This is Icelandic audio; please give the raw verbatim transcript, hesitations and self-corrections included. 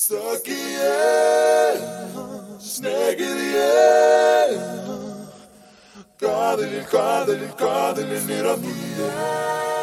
Stuck í ég, snegið ég, kaðilin, kaðilin, kaðilin er að mýja.